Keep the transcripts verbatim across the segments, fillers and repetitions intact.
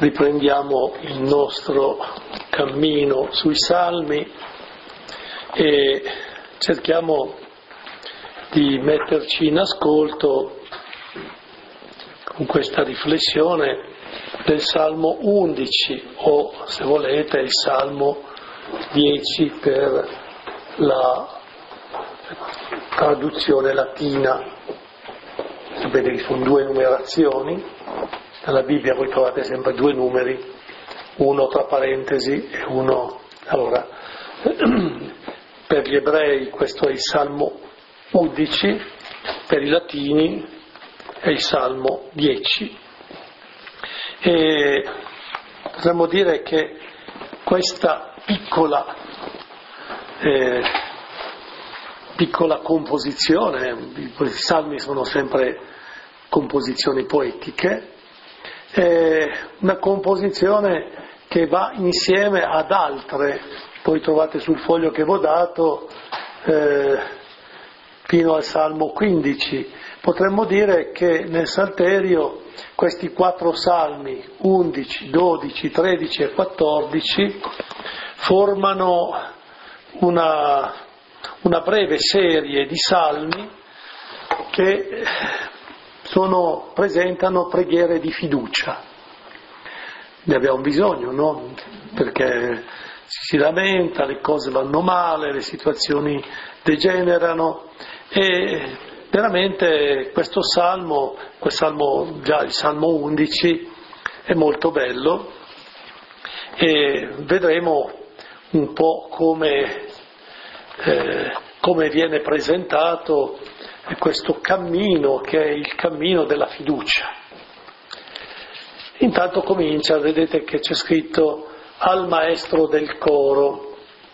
riprendiamo il nostro cammino sui Salmi e cerchiamo di metterci in ascolto con questa riflessione del Salmo undici o, se volete, il Salmo dieci per la traduzione latina. Sapete che sono due numerazioni, nella Bibbia voi trovate sempre due numeri, uno tra parentesi e uno... Allora, per gli ebrei questo è il Salmo undici, per i latini è il Salmo dieci. E potremmo dire che questa piccola, eh, piccola composizione, i salmi sono sempre composizioni poetiche, è una composizione che va insieme ad altre, poi trovate sul foglio che vi ho dato, eh, fino al Salmo quindici. Potremmo dire che nel Salterio questi quattro salmi, undici, dodici, tredici e quattordici, formano una, una breve serie di salmi che sono, presentano preghiere di fiducia. Ne abbiamo bisogno, no? Perché si lamenta, le cose vanno male, le situazioni degenerano e veramente questo salmo, questo salmo già il Salmo undici, è molto bello e vedremo un po' come, eh, come viene presentato questo cammino che è il cammino della fiducia. Intanto comincia, vedete che c'è scritto al maestro del coro.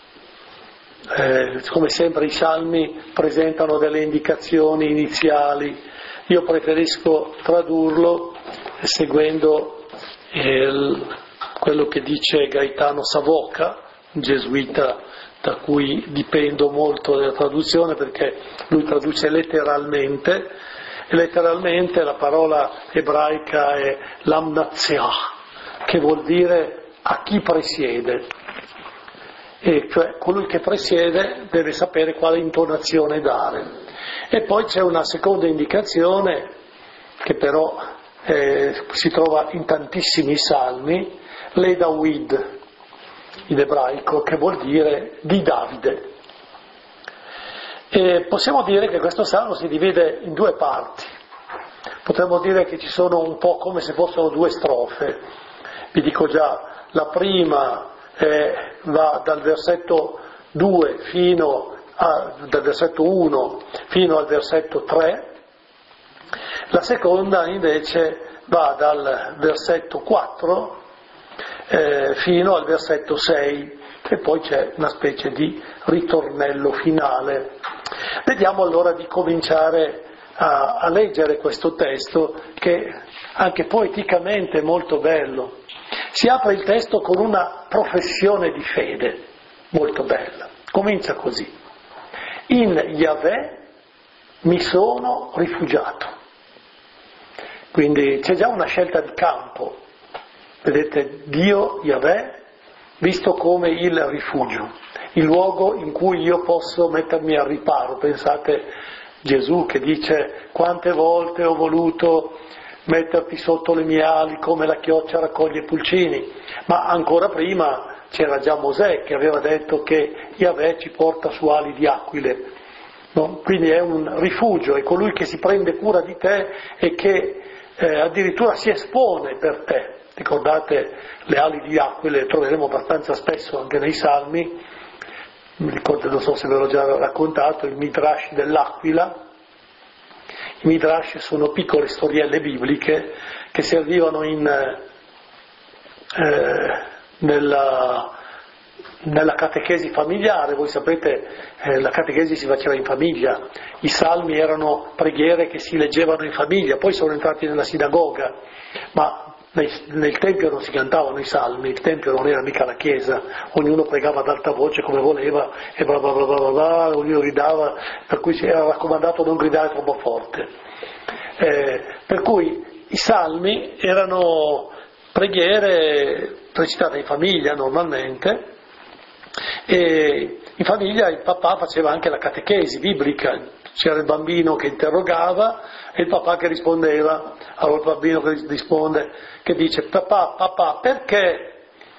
Eh, come sempre i salmi presentano delle indicazioni iniziali, io preferisco tradurlo seguendo il, quello che dice Gaetano Savoca, un gesuita da cui dipendo molto della traduzione perché lui traduce letteralmente, e letteralmente la parola ebraica è lamnaziah, che vuol dire a chi presiede. E cioè colui che presiede deve sapere quale intonazione dare. E poi c'è una seconda indicazione che però eh, si trova in tantissimi salmi, le David in ebraico, che vuol dire di Davide. E possiamo dire che questo salmo si divide in due parti. Potremmo dire che ci sono un po' come se fossero due strofe. Vi dico già, la prima Eh, va dal versetto due fino a, dal versetto uno fino al versetto tre, la seconda invece va dal versetto quattro eh, fino al versetto sei e poi c'è una specie di ritornello finale. Vediamo allora di cominciare a, a leggere questo testo che anche poeticamente è molto bello. Si apre il testo con una professione di fede molto bella. Comincia così: in Yahweh mi sono rifugiato. Quindi c'è già una scelta di campo. Vedete, Dio, Yahweh, visto come il rifugio, il luogo in cui io posso mettermi al riparo. Pensate Gesù che dice: quante volte ho voluto metterti sotto le mie ali come la chioccia raccoglie i pulcini, ma ancora prima c'era già Mosè che aveva detto che Yahweh ci porta su ali di aquile, no? Quindi è un rifugio, è colui che si prende cura di te e che eh, addirittura si espone per te. Ricordate le ali di aquile, le troveremo abbastanza spesso anche nei Salmi. Mi ricordo, non so se ve l'ho già raccontato, il Midrash dell'aquila. I Midrash sono piccole storielle bibliche che servivano in, eh, nella, nella catechesi familiare. Voi sapete, eh, la catechesi si faceva in famiglia, i salmi erano preghiere che si leggevano in famiglia, poi sono entrati nella sinagoga, ma nel, nel Tempio non si cantavano i salmi, il Tempio non era mica la chiesa, ognuno pregava ad alta voce come voleva e bla bla bla bla bla, ognuno gridava, per cui si era raccomandato non gridare troppo forte. Eh, per cui i salmi erano preghiere recitate in famiglia normalmente, e in famiglia il papà faceva anche la catechesi biblica, c'era il bambino che interrogava e il papà che rispondeva. Allora il bambino che risponde, che dice: papà, papà, perché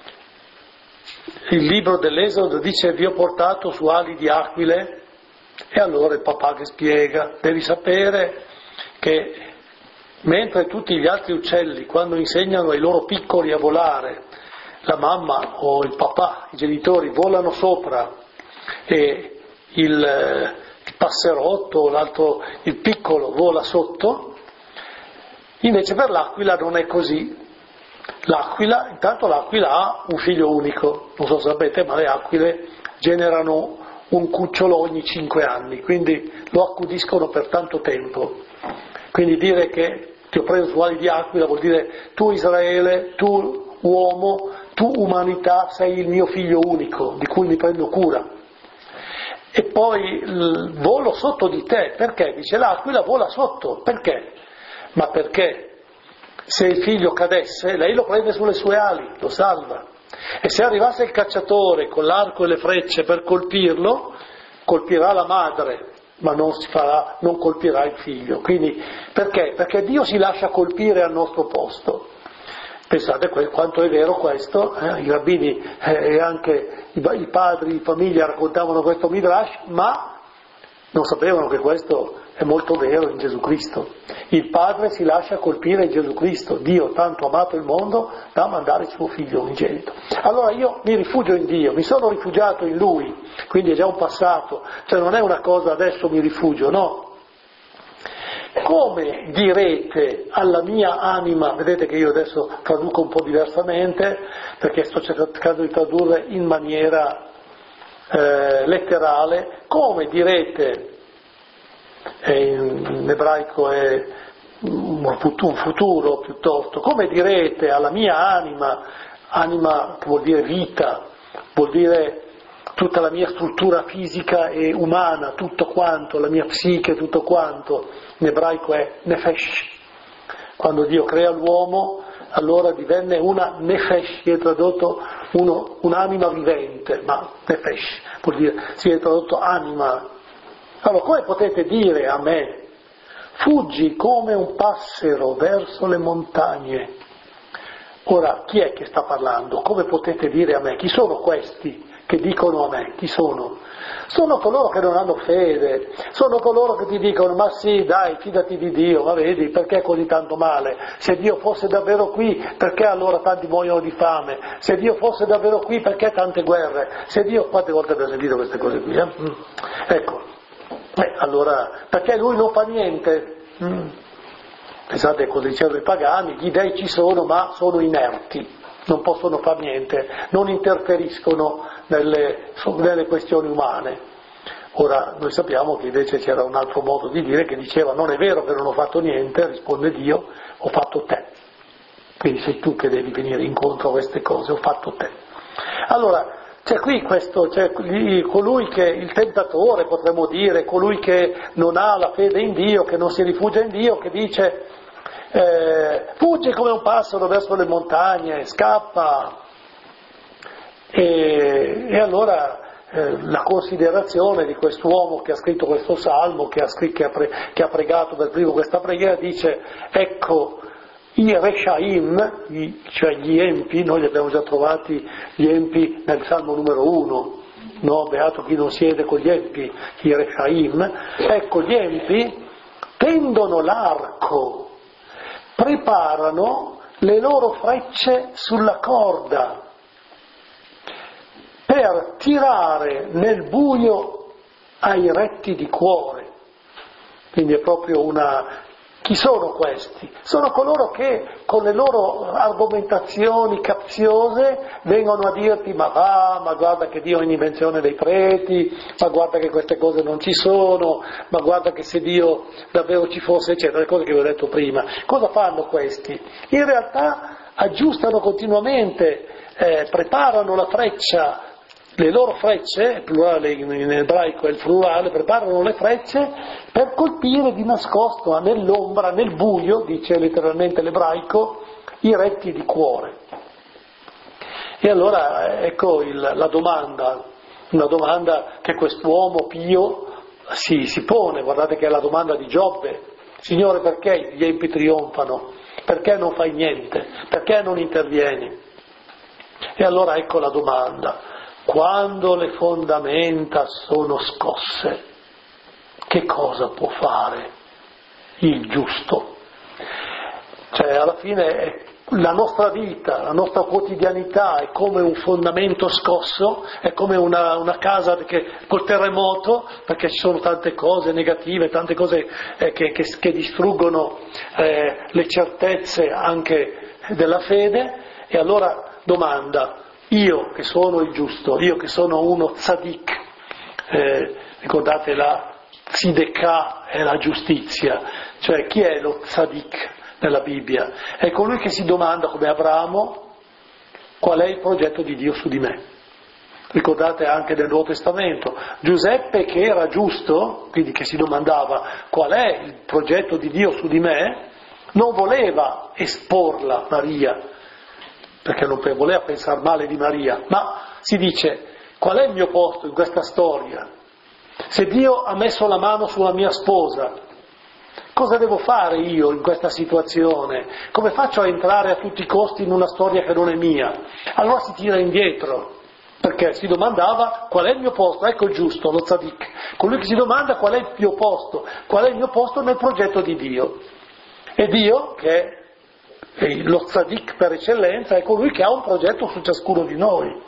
il libro dell'Esodo dice vi ho portato su ali di aquile? E allora il papà che spiega: devi sapere che mentre tutti gli altri uccelli, quando insegnano ai loro piccoli a volare, la mamma o il papà, i genitori, volano sopra e il, il passerotto, l'altro, il piccolo vola sotto, invece per l'aquila non è così. L'aquila, intanto l'aquila ha un figlio unico, non so se sapete, ma le aquile generano un cucciolo ogni cinque anni, quindi lo accudiscono per tanto tempo. Quindi dire che ti ho preso su ali di aquila vuol dire tu Israele, tu uomo, tu umanità sei il mio figlio unico di cui mi prendo cura. E poi volo sotto di te, perché? Dice l'aquila vola sotto, perché? Ma perché se il figlio cadesse lei lo prende sulle sue ali, lo salva, e se arrivasse il cacciatore con l'arco e le frecce per colpirlo, colpirà la madre, ma non, si farà, non colpirà il figlio. Quindi perché? Perché Dio si lascia colpire al nostro posto. Pensate quanto è vero questo, eh? I rabbini eh, e anche i, i padri di famiglia raccontavano questo Midrash, ma non sapevano che questo è molto vero in Gesù Cristo. Il Padre si lascia colpire in Gesù Cristo. Dio tanto ha amato il mondo da mandare il suo figlio unigenito. Allora io mi rifugio in Dio, mi sono rifugiato in Lui, quindi è già un passato, cioè non è una cosa adesso mi rifugio, no. Come direte alla mia anima, vedete che io adesso traduco un po' diversamente, perché sto cercando di tradurre in maniera eh, letterale, come direte, eh, in ebraico è un futuro piuttosto, come direte alla mia anima, anima che vuol dire vita, vuol dire tutta la mia struttura fisica e umana, tutto quanto, la mia psiche, tutto quanto, in ebraico è nefesh. Quando Dio crea l'uomo, allora divenne una nefesh, che è tradotto uno, un'anima vivente, ma nefesh vuol dire, si è tradotto anima. Allora, come potete dire a me, fuggi come un passero verso le montagne? Ora, chi è che sta parlando? Come potete dire a me? Chi sono questi che dicono a me? Chi sono? Sono coloro che non hanno fede, sono coloro che ti dicono ma sì dai fidati di Dio, ma vedi perché così tanto male? Se Dio fosse davvero qui perché allora tanti muoiono di fame? Se Dio fosse davvero qui perché tante guerre? Se Dio, quante volte abbiamo sentito queste cose qui? Eh? Mm. Ecco, eh, allora perché lui non fa niente? Mm. Pensate cosa dicevano i pagani, gli dei ci sono ma sono inerti, non possono fare niente, non interferiscono nelle, nelle questioni umane. Ora noi sappiamo che invece c'era un altro modo di dire che diceva non è vero che non ho fatto niente, risponde Dio, ho fatto te. Quindi sei tu che devi venire incontro a queste cose, ho fatto te. Allora c'è qui questo, c'è colui che il tentatore potremmo dire, colui che non ha la fede in Dio, che non si rifugia in Dio, che dice eh, fuggi come un passero verso le montagne, scappa. E, e allora eh, la considerazione di quest'uomo che ha scritto questo salmo, che ha, scritto, che ha, pre, che ha pregato per primo questa preghiera, dice ecco i Reshaim, i, cioè gli empi, noi li abbiamo già trovati gli empi nel salmo numero uno, no? Beato chi non siede con gli empi, i Reshaim, ecco gli empi tendono l'arco, preparano le loro frecce sulla corda per tirare nel buio ai retti di cuore. Quindi è proprio una... Chi sono questi? Sono coloro che con le loro argomentazioni capziose vengono a dirti ma va, ma guarda che Dio è un'invenzione dei preti, ma guarda che queste cose non ci sono, ma guarda che se Dio davvero ci fosse, eccetera, le cose che vi ho detto prima. Cosa fanno questi? In realtà aggiustano continuamente, eh, preparano la freccia, le loro frecce, il plurale in ebraico è il plurale, preparano le frecce per colpire di nascosto, nell'ombra, nel buio, dice letteralmente l'ebraico, i retti di cuore. E allora ecco il, la domanda, una domanda che quest'uomo pio si, si pone, guardate che è la domanda di Giobbe: Signore, perché gli empi trionfano? Perché non fai niente? Perché non intervieni? E allora ecco la domanda: quando le fondamenta sono scosse, che cosa può fare il giusto? Cioè alla fine la nostra vita, la nostra quotidianità è come un fondamento scosso, è come una, una casa che, col terremoto, perché ci sono tante cose negative, tante cose eh, che, che, che distruggono eh, le certezze anche della fede. E allora domanda: io che sono il giusto, io che sono uno tzadik, eh, ricordate la tzedekah è la giustizia, cioè chi è lo tzadik nella Bibbia? È colui che si domanda, come Abramo, qual è il progetto di Dio su di me. Ricordate anche nel Nuovo Testamento Giuseppe, che era giusto, quindi che si domandava qual è il progetto di Dio su di me, non voleva esporla Maria, perché non voleva pensare male di Maria, ma si dice: qual è il mio posto in questa storia? Se Dio ha messo la mano sulla mia sposa, cosa devo fare io in questa situazione? Come faccio a entrare a tutti i costi in una storia che non è mia? Allora si tira indietro, perché si domandava qual è il mio posto. Ecco il giusto, lo tzadik, colui che si domanda qual è il mio posto, qual è il mio posto nel progetto di Dio. E Dio, che è lo tzadik per eccellenza, è colui che ha un progetto su ciascuno di noi.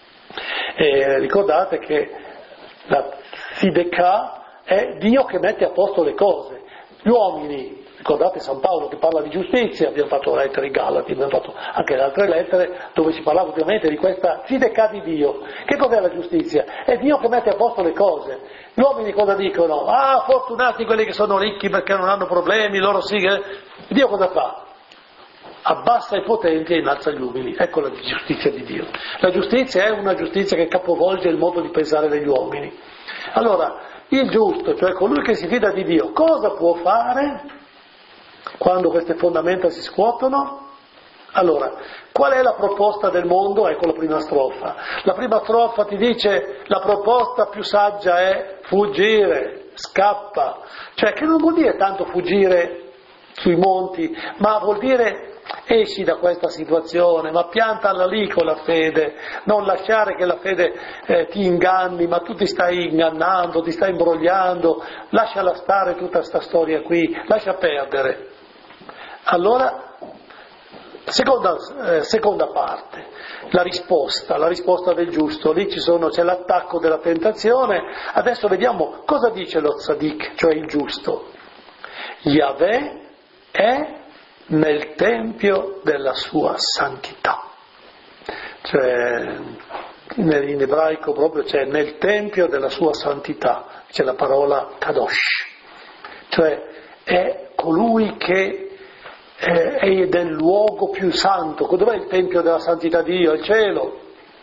E ricordate che la tzedekah è Dio che mette a posto le cose. Gli uomini, ricordate San Paolo che parla di giustizia, abbiamo fatto lettere ai Galati, abbiamo fatto anche le altre lettere dove si parlava ovviamente di questa tzedekah di Dio. Che cos'è la giustizia? È Dio che mette a posto le cose. Gli uomini cosa dicono? Ah, fortunati quelli che sono ricchi perché non hanno problemi, loro sì che... Dio cosa fa? Abbassa i potenti e innalza gli umili. Ecco la giustizia di Dio. La giustizia è una giustizia che capovolge il modo di pensare degli uomini. Allora, il giusto, cioè colui che si fida di Dio, cosa può fare quando queste fondamenta si scuotono? Allora, qual è la proposta del mondo? Ecco la prima strofa. La prima strofa ti dice: la proposta più saggia è fuggire, scappa. Cioè, che non vuol dire tanto fuggire sui monti, ma vuol dire esci da questa situazione, ma piantala lì con la fede, non lasciare che la fede eh, ti inganni, ma tu ti stai ingannando, ti stai imbrogliando, lasciala stare tutta questa storia qui, lascia perdere. Allora, seconda, eh, seconda parte, la risposta, la risposta del giusto, lì ci sono, c'è l'attacco della tentazione. Adesso vediamo cosa dice lo tzadik, cioè il giusto. Yahweh è nel tempio della sua santità, cioè in ebraico proprio c'è nel tempio della sua santità, c'è la parola kadosh, cioè è colui che è del luogo più santo. Dov'è il tempio della santità di Dio? Il cielo,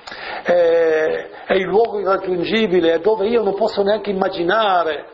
è, è il luogo irraggiungibile, è dove io non posso neanche immaginare.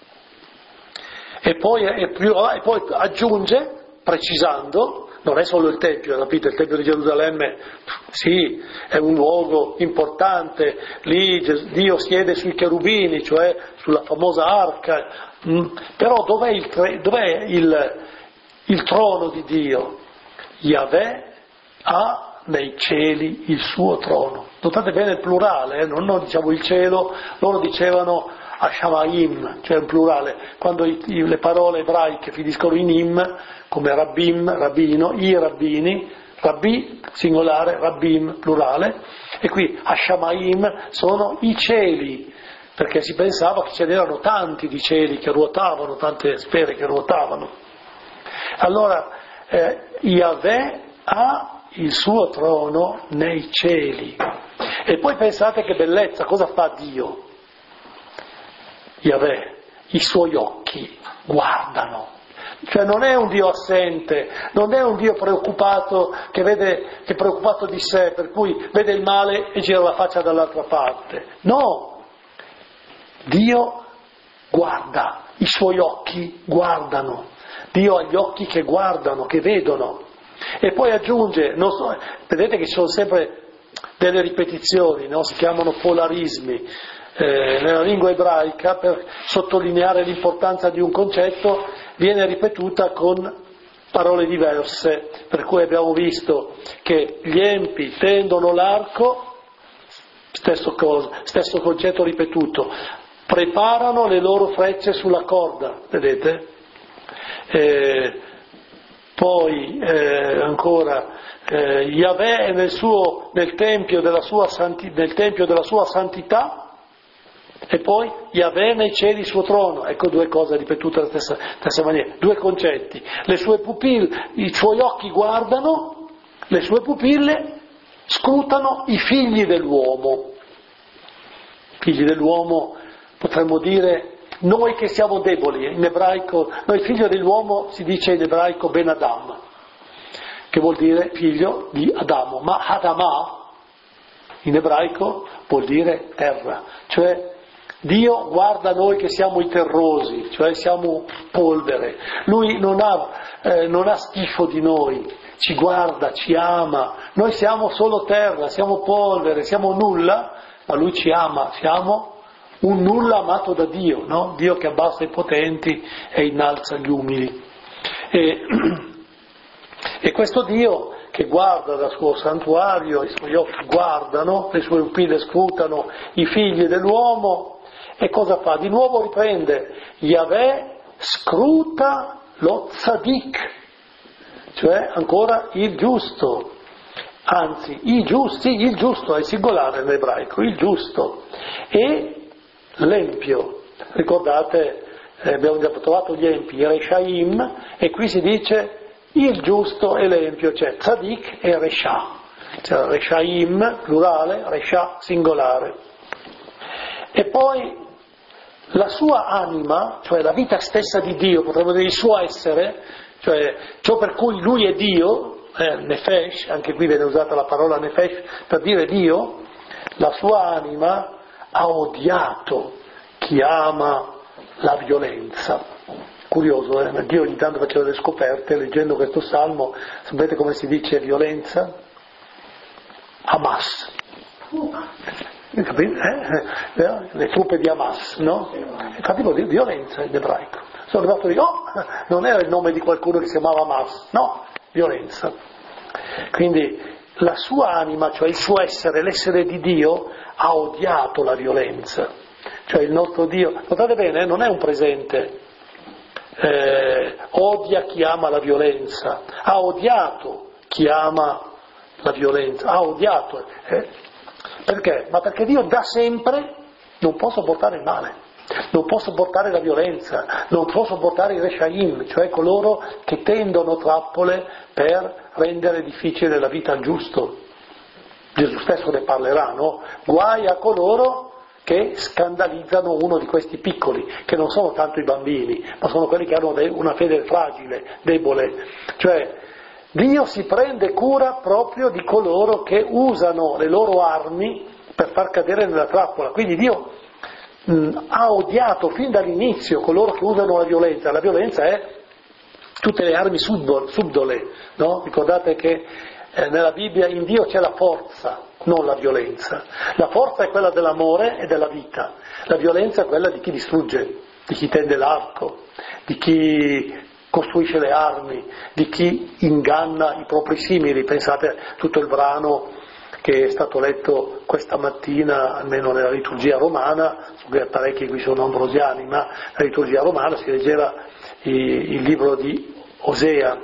E poi, e più, e poi aggiunge, precisando, non è solo il Tempio, capite? Il Tempio di Gerusalemme, sì, è un luogo importante, lì Dio siede sui cherubini, cioè sulla famosa arca, però dov'è il, dov'è il, il trono di Dio? Yahweh ha nei cieli il suo trono. Notate bene il plurale, eh? non, non diciamo il cielo, loro dicevano Hashamayim, cioè in plurale, quando i, i, le parole ebraiche finiscono in im, come rabbim, rabbino, i rabbini, rabbi singolare, rabbim plurale, e qui Hashamayim sono i cieli, perché si pensava che ce n'erano tanti di cieli che ruotavano, tante sfere che ruotavano. Allora, eh, Yahweh ha il suo trono nei cieli. E poi pensate che bellezza, cosa fa Dio? Yahweh, i suoi occhi guardano, cioè non è un Dio assente, non è un Dio preoccupato che vede, che è preoccupato di sé, per cui vede il male e gira la faccia dall'altra parte. No, Dio guarda, i suoi occhi guardano, Dio ha gli occhi che guardano, che vedono. E poi aggiunge, non so, vedete che ci sono sempre delle ripetizioni, no? Si chiamano polarismi eh, nella lingua ebraica, per sottolineare l'importanza di un concetto viene ripetuta con parole diverse, per cui abbiamo visto che gli empi tendono l'arco, stesso, cosa, stesso concetto ripetuto, preparano le loro frecce sulla corda, vedete? Eh, poi eh, ancora eh, Yahweh è nel, suo, nel, tempio della sua santi, nel tempio della sua santità, e poi Yahweh nei cieli il suo trono. Ecco due cose ripetute alla stessa, stessa maniera, due concetti. Le sue pupille, i suoi occhi guardano, le sue pupille scrutano i figli dell'uomo. Figli dell'uomo, potremmo dire noi che siamo deboli, in ebraico, noi figlio dell'uomo si dice in ebraico Ben Adam, che vuol dire figlio di Adamo, ma Adamah in ebraico vuol dire terra, cioè Dio guarda noi che siamo i terrosi, cioè siamo polvere, Lui non ha, eh, non ha schifo di noi, ci guarda, ci ama, noi siamo solo terra, siamo polvere, siamo nulla, ma Lui ci ama, siamo un nulla amato da Dio, no? Dio che abbassa i potenti e innalza gli umili. E, e questo Dio che guarda dal suo santuario, i suoi occhi guardano, le sue pupille scrutano i figli dell'uomo, e cosa fa? Di nuovo riprende, Yahweh scruta lo tzadik, cioè ancora il giusto, anzi i giusti, il giusto è singolare in ebraico, il giusto, e l'empio. Ricordate, eh, abbiamo già trovato gli empi, i Reshaim, e qui si dice il giusto e l'empio, cioè tzadik e Resha, cioè Reshaim plurale, Resha singolare. E poi la sua anima, cioè la vita stessa di Dio, potremmo dire il suo essere, cioè ciò per cui lui è Dio, eh, Nefesh, anche qui viene usata la parola Nefesh per dire Dio, la sua anima ha odiato chi ama la violenza. Curioso, eh? Dio ogni tanto faceva delle scoperte, leggendo questo salmo, sapete come si dice violenza? Hamas. Capite? Eh? Le truppe di Hamas, no? Infatti vuol dire violenza in ebraico. Sono arrivato lì, oh, non era il nome di qualcuno che si chiamava Hamas, no, violenza. Quindi la sua anima, cioè il suo essere, l'essere di Dio, ha odiato la violenza. Cioè il nostro Dio, notate bene, non è un presente, eh, odia chi ama la violenza, ha odiato chi ama la violenza, ha odiato. Eh? Perché? Ma perché Dio da sempre non può sopportare il male, non può sopportare la violenza, non può sopportare i Reshaim, cioè coloro che tendono trappole per rendere difficile la vita al giusto. Gesù stesso ne parlerà, no? Guai a coloro che scandalizzano uno di questi piccoli, che non sono tanto i bambini, ma sono quelli che hanno una fede fragile, debole. Cioè, Dio si prende cura proprio di coloro che usano le loro armi per far cadere nella trappola. Quindi Dio mh, ha odiato fin dall'inizio coloro che usano la violenza. La violenza è tutte le armi subdole, no? Ricordate che eh, nella Bibbia in Dio c'è la forza, non la violenza. La forza è quella dell'amore e della vita, la violenza è quella di chi distrugge, di chi tende l'arco, di chi costruisce le armi, di chi inganna i propri simili. Pensate a tutto il brano che è stato letto questa mattina, almeno nella liturgia romana, su cui parecchi qui sono ambrosiani, ma nella liturgia romana si leggeva il libro di Osea,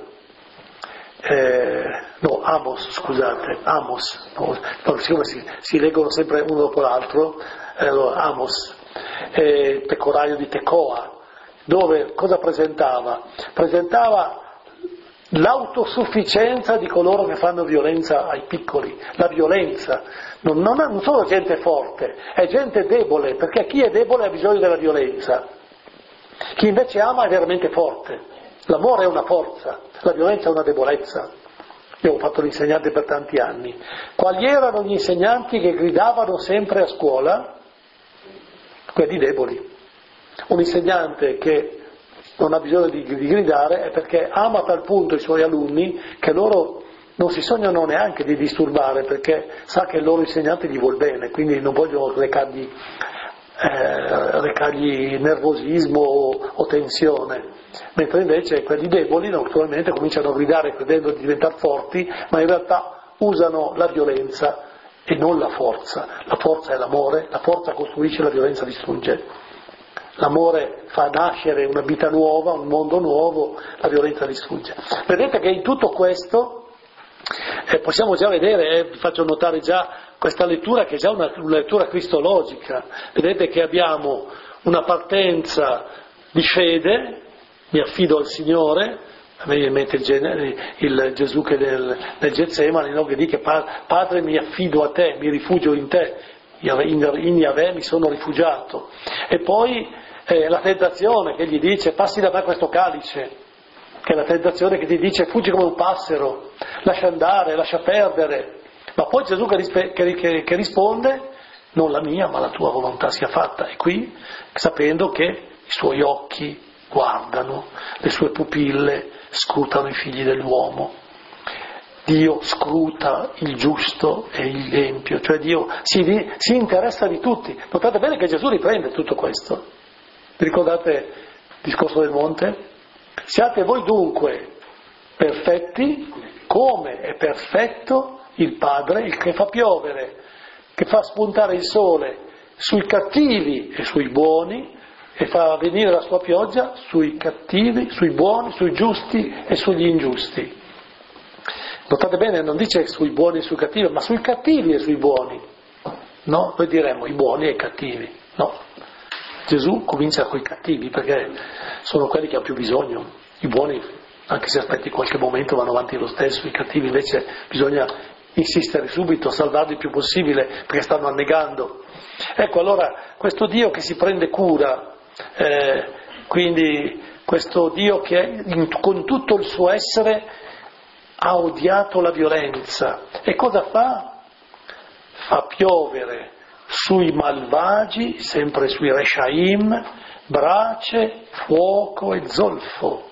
eh, no, Amos, scusate, Amos, no, siccome si, si leggono sempre uno dopo l'altro, eh, allora, Amos, eh, il pecoraio di Tecoa, dove cosa presentava? Presentava l'autosufficienza di coloro che fanno violenza ai piccoli, la violenza, non, non, è, non solo gente forte, è gente debole, perché chi è debole ha bisogno della violenza, chi invece ama è veramente forte, l'amore è una forza, la violenza è una debolezza. Io ho fatto l'insegnante per tanti anni, quali erano gli insegnanti che gridavano sempre a scuola? Quelli deboli. Un insegnante che non ha bisogno di, di gridare, è perché ama a tal punto i suoi alunni che loro non si sognano neanche di disturbare, perché sa che il loro insegnante gli vuol bene, quindi non vogliono recargli, eh, recargli nervosismo o, o tensione, mentre invece quelli deboli naturalmente cominciano a gridare credendo di diventare forti, ma in realtà usano la violenza e non la forza. La forza è l'amore, la forza costruisce, la violenza distrugge. L'amore fa nascere una vita nuova, un mondo nuovo, la violenza distrugge. Vedete che in tutto questo eh, possiamo già vedere, eh, vi faccio notare già questa lettura che è già una, una lettura cristologica. Vedete che abbiamo una partenza di fede, mi affido al Signore, a me viene in mente il, il Gesù che nel, nel Getsemani, no, che dice Padre mi affido a te, mi rifugio in te, in Yahweh mi sono rifugiato. E poi eh, la tentazione che gli dice passi da me questo calice, che è la tentazione che ti dice fuggi come un passero, lascia andare, lascia perdere, ma poi Gesù che, rispe- che, che, che risponde non la mia ma la tua volontà sia fatta, e qui sapendo che i suoi occhi guardano, le sue pupille scrutano i figli dell'uomo. Dio scruta il giusto e l'empio, cioè Dio si, si interessa di tutti. Notate bene che Gesù riprende tutto questo. Vi ricordate il discorso del monte? Siate voi dunque perfetti come è perfetto il Padre, il che fa piovere, che fa spuntare il sole sui cattivi e sui buoni, e fa venire la sua pioggia sui cattivi, sui buoni, sui giusti e sugli ingiusti. Notate bene, non dice sui buoni e sui cattivi, ma sui cattivi e sui buoni. No? Noi diremmo i buoni e i cattivi. No. Gesù comincia con i cattivi perché sono quelli che hanno più bisogno. I buoni, anche se aspetti qualche momento, vanno avanti lo stesso. I cattivi invece bisogna insistere subito, salvarli il più possibile perché stanno annegando. Ecco, allora, questo Dio che si prende cura, eh, quindi questo Dio che in, con tutto il suo essere ha odiato la violenza, e cosa fa? Fa piovere sui malvagi, sempre sui Reshaim, brace, fuoco e zolfo,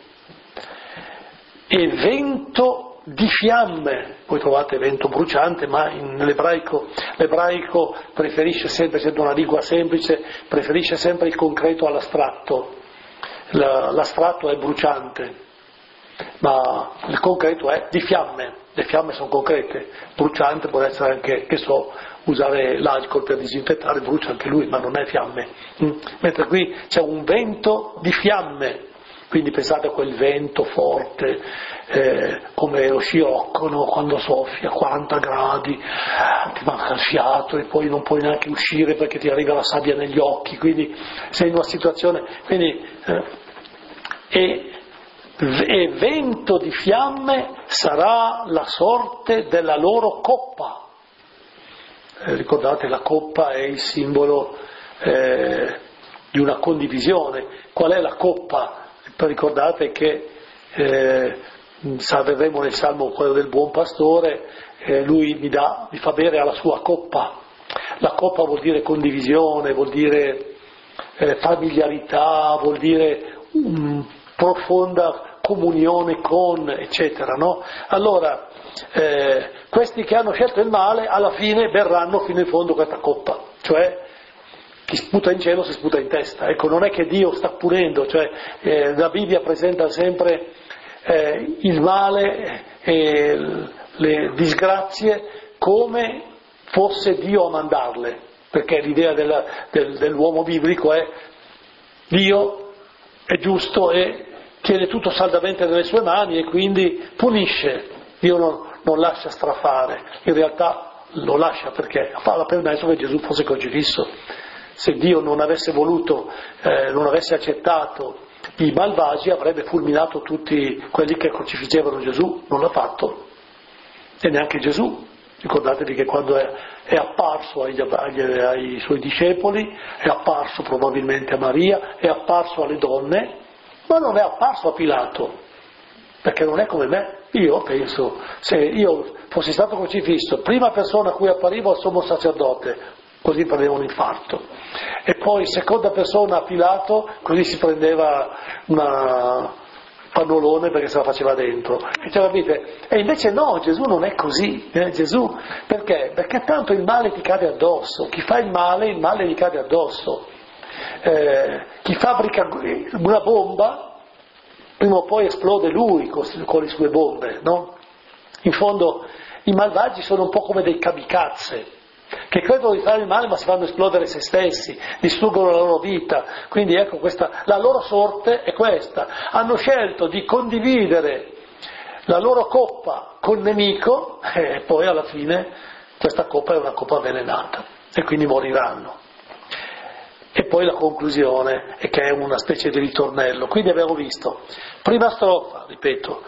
e vento di fiamme. Voi trovate vento bruciante, ma in, nell'ebraico l'ebraico preferisce sempre, essendo una lingua semplice, preferisce sempre il concreto all'astratto. La, l'astratto è bruciante, ma il concreto è di fiamme. Le fiamme sono concrete, bruciante può essere anche, che so, usare l'alcol per disinfettare, brucia anche lui, ma non è fiamme. Mm. Mentre qui c'è un vento di fiamme, quindi pensate a quel vento forte, eh, come lo scirocco, no? Quando soffia, quaranta gradi, ti manca il fiato e poi non puoi neanche uscire perché ti arriva la sabbia negli occhi, quindi sei in una situazione, quindi, eh, e e vento di fiamme sarà la sorte della loro coppa. Eh, ricordate, la coppa è il simbolo eh, di una condivisione. Qual è la coppa? Ricordate che eh, vedremo nel Salmo quello del buon pastore, eh, lui mi dà, mi fa bere alla sua coppa. La coppa vuol dire condivisione, vuol dire eh, familiarità, vuol dire um, profonda comunione con, eccetera, no? Allora, eh, questi che hanno scelto il male, alla fine berranno fino in fondo questa coppa, cioè chi sputa in cielo si sputa in testa. Ecco, non è che Dio sta punendo, cioè eh, la Bibbia presenta sempre eh, il male e le disgrazie come fosse Dio a mandarle, perché l'idea della, del, dell'uomo biblico è Dio è giusto e tiene tutto saldamente nelle sue mani e quindi punisce. Dio non, non lascia strafare, in realtà lo lascia perché ha permesso che Gesù fosse crocifisso. Se Dio non avesse voluto, eh, non avesse accettato i malvagi, avrebbe fulminato tutti quelli che crocifiggevano Gesù. Non l'ha fatto, e neanche Gesù. Ricordatevi che quando è, è apparso agli, agli, ai suoi discepoli, è apparso probabilmente a Maria, è apparso alle donne, ma non è apparso a Pilato, perché non è come me. Io penso, se io fossi stato crocifisso, prima persona a cui apparivo al sommo sacerdote, così prendeva un infarto. E poi seconda persona a Pilato, così si prendeva una pannolone perché se la faceva dentro. E, cioè, capite? E invece no, Gesù non è così. Eh? Gesù, perché? Perché tanto il male ti cade addosso. Chi fa il male, il male gli cade addosso. Eh, chi fabbrica una bomba, prima o poi esplode lui con, con le sue bombe, no? In fondo i malvagi sono un po' come dei kamikaze, che credono di fare il male ma si fanno esplodere se stessi, distruggono la loro vita. Quindi ecco, questa, la loro sorte è questa. Hanno scelto di condividere la loro coppa col nemico e poi alla fine questa coppa è una coppa avvelenata e quindi moriranno. E poi la conclusione è che è una specie di ritornello. Quindi abbiamo visto, prima strofa, ripeto,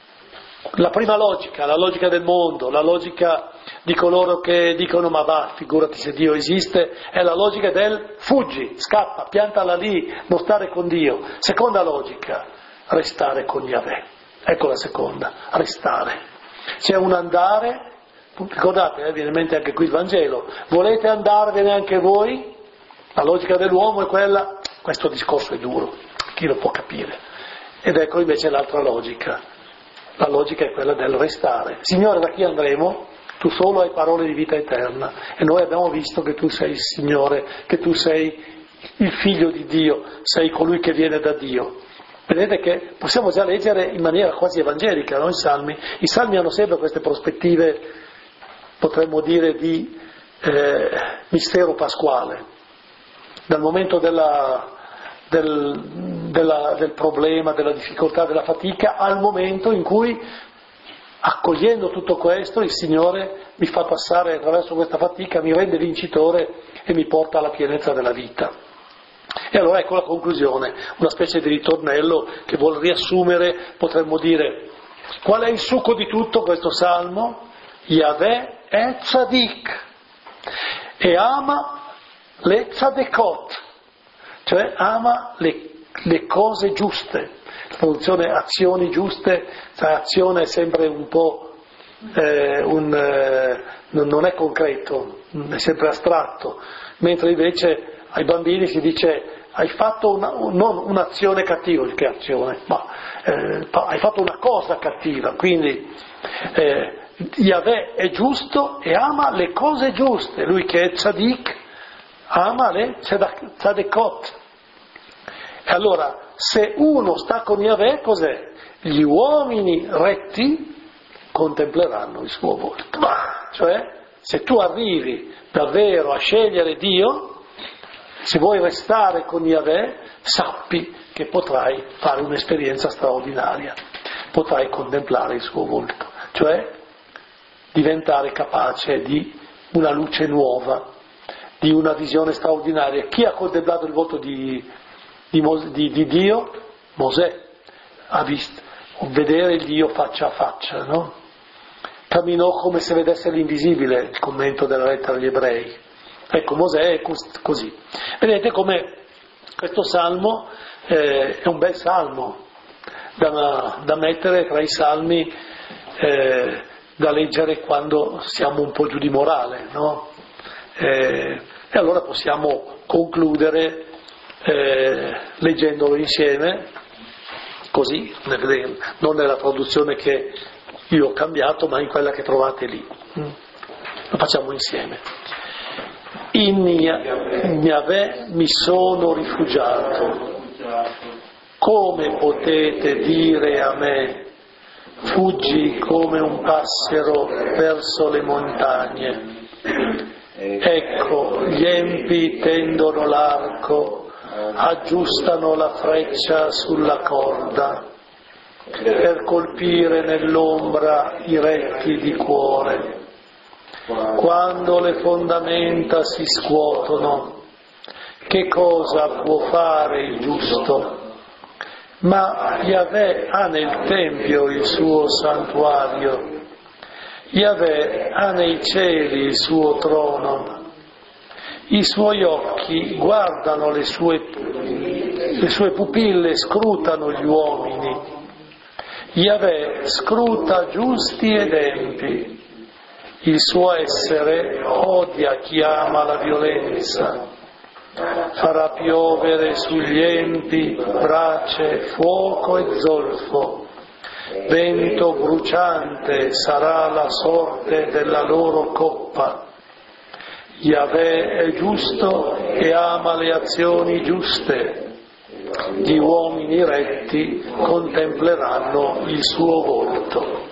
la prima logica, la logica del mondo, la logica di coloro che dicono ma va, figurati se Dio esiste, è la logica del fuggi, scappa, piantala lì, non stare con Dio. Seconda logica, restare con Yahweh. Ecco la seconda, restare. C'è un andare, ricordate, eh, viene in mente anche qui il Vangelo, volete andarvene anche voi? La logica dell'uomo è quella, questo discorso è duro, chi lo può capire? Ed ecco invece l'altra logica, la logica è quella del restare. Signore, da chi andremo? Tu solo hai parole di vita eterna e noi abbiamo visto che tu sei il Signore, che tu sei il Figlio di Dio, sei colui che viene da Dio. Vedete che possiamo già leggere in maniera quasi evangelica, no? I Salmi. I Salmi hanno sempre queste prospettive, potremmo dire, di eh, mistero pasquale. Dal momento della, del, della, del problema, della difficoltà, della fatica, al momento in cui, accogliendo tutto questo, il Signore mi fa passare attraverso questa fatica, mi rende vincitore e mi porta alla pienezza della vita. E allora ecco la conclusione, una specie di ritornello che vuol riassumere, potremmo dire, qual è il succo di tutto questo salmo? Yahweh è Tzadik e ama le tzadekot, cioè ama le, le cose giuste. La traduzione azioni giuste, cioè azione è sempre un po' eh, un, eh, non è concreto, è sempre astratto, mentre invece ai bambini si dice hai fatto una, non un'azione cattiva, che azione, ma eh, hai fatto una cosa cattiva, quindi eh, Yahweh è giusto e ama le cose giuste, lui che è tzadik ama le tzadekot. E allora, se uno sta con Yahweh, cos'è? Gli uomini retti contempleranno il suo volto. Cioè, se tu arrivi davvero a scegliere Dio, se vuoi restare con Yahweh, sappi che potrai fare un'esperienza straordinaria, potrai contemplare il suo volto, cioè diventare capace di una luce nuova, di una visione straordinaria. Chi ha contemplato il volto di, di, di, di Dio? Mosè ha visto vedere il Dio faccia a faccia, no? Camminò come se vedesse l'invisibile, il commento della lettera agli ebrei. Ecco, Mosè è così. Vedete come questo salmo eh, è un bel salmo da, da mettere tra i salmi eh, da leggere quando siamo un po' giù di morale, no? Eh, e allora possiamo concludere eh, leggendolo insieme, così, non nella traduzione che io ho cambiato, ma in quella che trovate lì. Lo facciamo insieme. In Yahweh mi sono rifugiato. Come potete dire a me, fuggi come un passero verso le montagne? Ecco, gli empi tendono l'arco, aggiustano la freccia sulla corda, per colpire nell'ombra i retti di cuore. Quando le fondamenta si scuotono, che cosa può fare il giusto? Ma Yahweh ha nel Tempio il suo santuario, Yahweh ha nei cieli il suo trono, i suoi occhi guardano le sue, le sue pupille, scrutano gli uomini. Yahweh scruta giusti ed empi, Il suo essere odia chi ama la violenza. Farà piovere sugli empi brace, fuoco e zolfo. Vento bruciante sarà la sorte della loro coppa. Yahweh è giusto e ama le azioni giuste. Gli uomini retti contempleranno il suo volto.